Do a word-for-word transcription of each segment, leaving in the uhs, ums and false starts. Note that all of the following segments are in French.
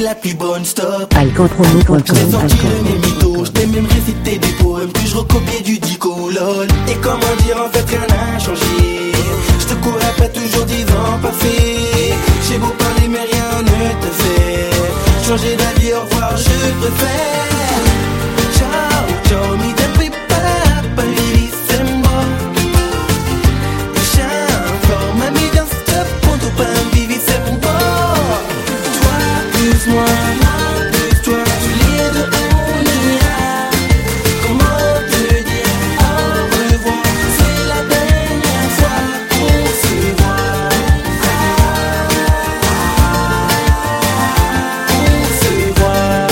la plus bonne, stop. Alcanpromo point com. J'ai sorti de mes mythos, j't'ai même récité des poèmes, puis je recopiais du dico, lol. Et comment dire, en fait rien n'a changé. J'te cours après toujours dix ans passés. J'ai beau parler mais rien ne te fait changer d'avis, au revoir, je préfère. Ciao, ciao, mi te prepara para vivir sem moi. Chao, mami, dans ce ponto para vivir sem moi. Toi plus moi, moi plus toi, tous les deux on ira. Comment te dire au revoir, c'est la dernière fois qu'on se voit. On se voit.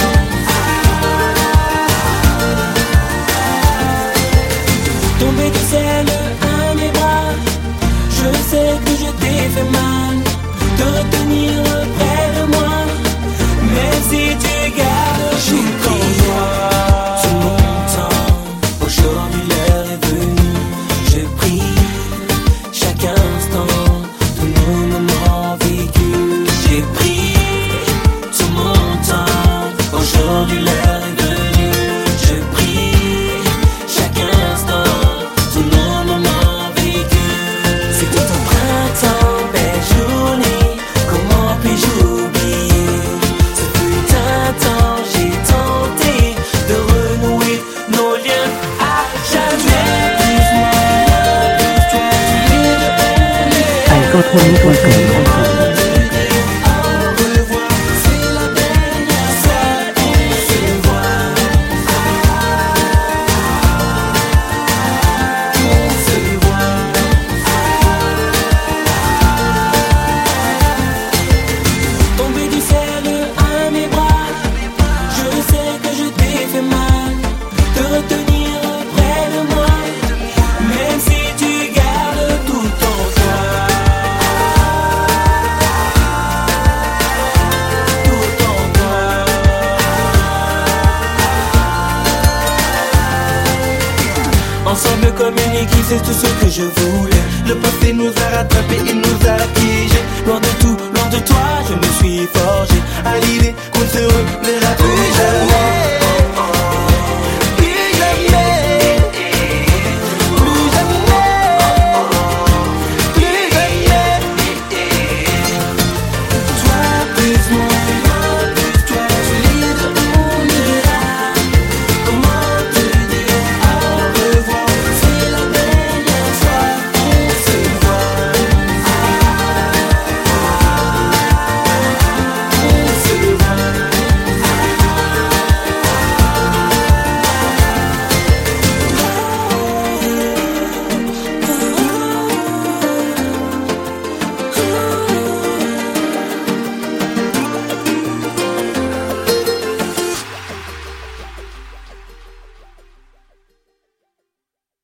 Tomber du ciel à mes bras, je sais que je t'ai fait mal, te retenir près de moi, même si tu gardes tout en toi. Tout mon temps, aujourd'hui l'heure est venue, je prie chaque instant, tous nos moments vécus. J'ai pris tout mon temps, aujourd'hui l'heure est venue, je prie chaque instant, tous nos moments vécus. C'était au printemps, belle journée, comment puis-je oublier? Ce fut un temps, j'ai tenté de renouer nos liens à jamais. Alcanpromo point com. Au revoir, c'est la dernière fois qu'on se voit. On se voit. Tomber du ciel à mes bras, je sais que je t'ai fait mal, te retenir près de moi, même si tu gardes tout en toi. Tout en toi. Ensemble comme une équipe, c'est tout ce que je voulais. Le passé nous a rattrapés, il nous a piégés. Loin de tout, loin de toi, je me suis forgé à l'idée qu'on ne se reverra plus jamais.